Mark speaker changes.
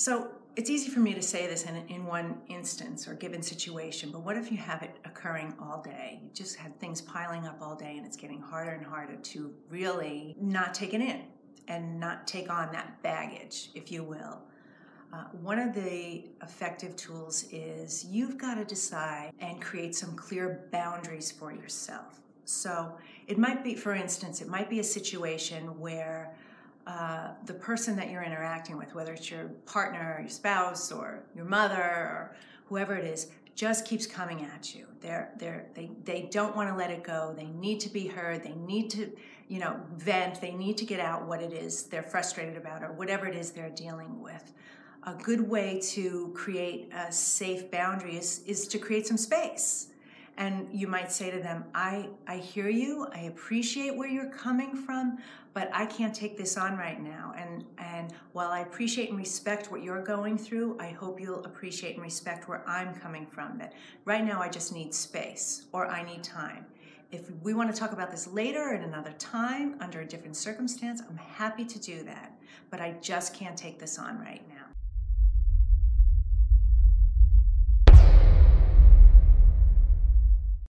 Speaker 1: So it's easy for me to say this in one instance or given situation, but what if you have it occurring all day? You just had things piling up all day and it's getting harder and harder to really not take it in and not take on that baggage, if you will. One of the effective tools is you've got to decide and create some clear boundaries for yourself. So it might be, for instance, it might be a situation where the person that you're interacting with, whether it's your partner, or your spouse, or your mother, or whoever it is, just keeps coming at you. They don't want to let it go. They need to be heard. They need to, vent. They need to get out what it is they're frustrated about or whatever it is they're dealing with. A good way to create a safe boundary is to create some space. And you might say to them, I hear you, I appreciate where you're coming from, but I can't take this on right now. And while I appreciate and respect what you're going through, I hope you'll appreciate and respect where I'm coming from. That right now I just need space or I need time. If we want to talk about this later at another time, under a different circumstance, I'm happy to do that. But I just can't take this on right now.